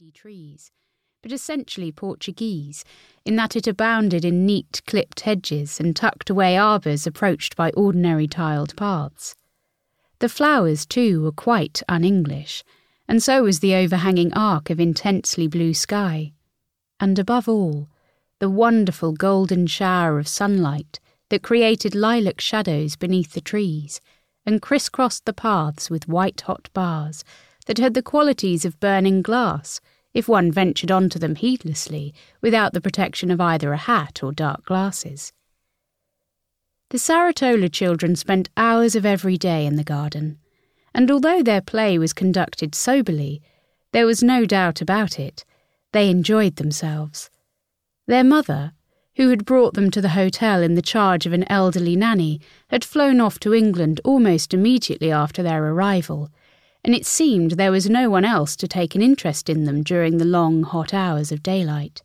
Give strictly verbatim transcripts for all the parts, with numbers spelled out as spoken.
ivy trees, but essentially Portuguese, in that it abounded in neat clipped hedges and tucked away arbours approached by ordinary tiled paths. The flowers, too, were quite un-English, and so was the overhanging arc of intensely blue sky. And above all, the wonderful golden shower of sunlight that created lilac shadows beneath the trees and crisscrossed the paths with white-hot bars that had the qualities of burning glass if one ventured onto them heedlessly without the protection of either a hat or dark glasses. The Saratola children spent hours of every day in the garden, and although their play was conducted soberly, there was no doubt about it, they enjoyed themselves. Their mother, who had brought them to the hotel in the charge of an elderly nanny, had flown off to England almost immediately after their arrival, and it seemed there was no one else to take an interest in them during the long, hot hours of daylight.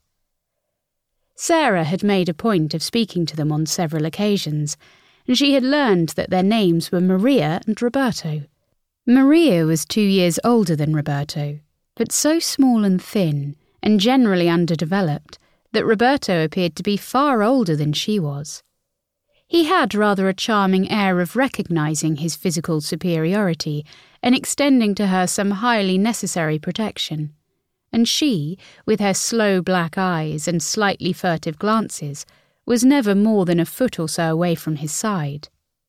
Sarah had made a point of speaking to them on several occasions, and she had learned that their names were Maria and Roberto. Maria was two years older than Roberto, but so small and thin, and generally underdeveloped, that Roberto appeared to be far older than she was. He had rather a charming air of recognising his physical superiority and extending to her some highly necessary protection, and she, with her slow black eyes and slightly furtive glances, was never more than a foot or so away from his side.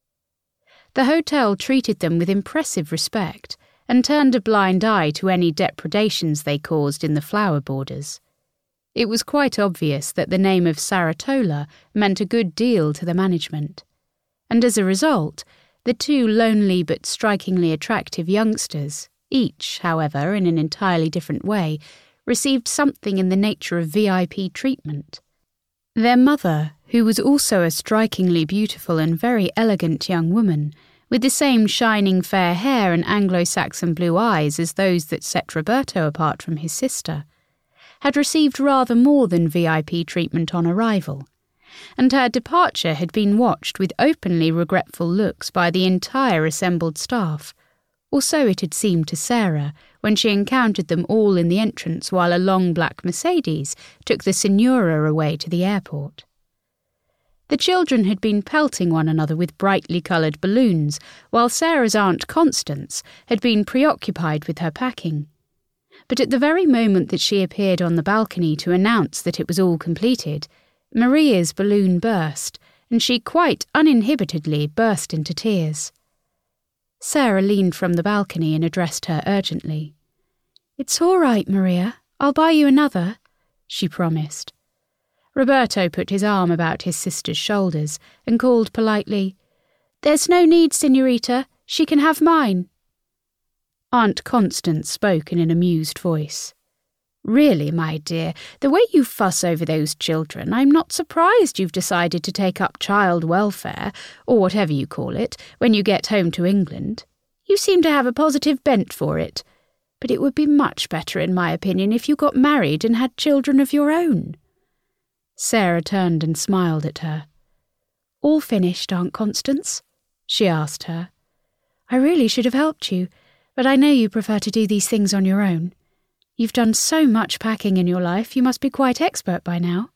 The hotel treated them with impressive respect and turned a blind eye to any depredations they caused in the flower borders. It was quite obvious that the name of Saratola meant a good deal to the management, and as a result, the two lonely but strikingly attractive youngsters, each, however, in an entirely different way, received something in the nature of V I P treatment. Their mother, who was also a strikingly beautiful and very elegant young woman, with the same shining fair hair and Anglo-Saxon blue eyes as those that set Roberto apart from his sister, had received rather more than V I P treatment on arrival, and her departure had been watched with openly regretful looks by the entire assembled staff, or so it had seemed to Sarah when she encountered them all in the entrance while a long black Mercedes took the Signora away to the airport. The children had been pelting one another with brightly coloured balloons, while Sarah's Aunt Constance had been preoccupied with her packing. But at the very moment that she appeared on the balcony to announce that it was all completed, Maria's balloon burst, and she quite uninhibitedly burst into tears. Sarah leaned from the balcony and addressed her urgently. "It's all right, Maria. I'll buy you another," she promised. Roberto put his arm about his sister's shoulders and called politely, "There's no need, Signorita. She can have mine." Aunt Constance spoke in an amused voice. "Really, my dear, the way you fuss over those children, I'm not surprised you've decided to take up child welfare, or whatever you call it, when you get home to England. You seem to have a positive bent for it. But it would be much better, in my opinion, if you got married and had children of your own." Sarah turned and smiled at her. "All finished, Aunt Constance?" she asked her. "I really should have helped you, but I know you prefer to do these things on your own. You've done so much packing in your life, you must be quite expert by now."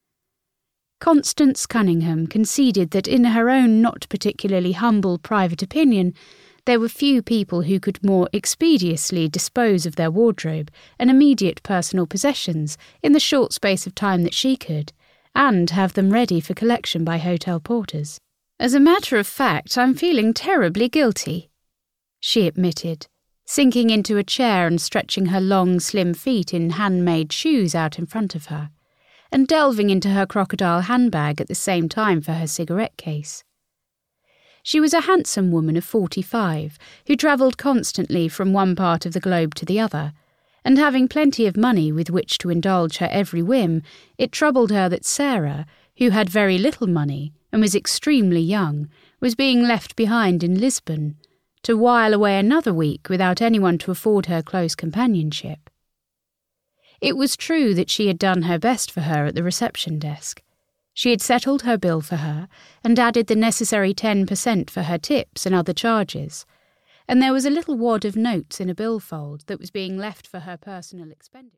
Constance Cunningham conceded that in her own not particularly humble private opinion, there were few people who could more expeditiously dispose of their wardrobe and immediate personal possessions in the short space of time that she could, and have them ready for collection by hotel porters. "As a matter of fact, I'm feeling terribly guilty," she admitted, sinking into a chair and stretching her long, slim feet in handmade shoes out in front of her, and delving into her crocodile handbag at the same time for her cigarette case. She was a handsome woman of forty-five, who travelled constantly from one part of the globe to the other, and having plenty of money with which to indulge her every whim, it troubled her that Sarah, who had very little money and was extremely young, was being left behind in Lisbon, to while away another week without anyone to afford her close companionship. It was true that she had done her best for her at the reception desk. She had settled her bill for her and added the necessary ten percent for her tips and other charges, and there was a little wad of notes in a billfold that was being left for her personal expenditure.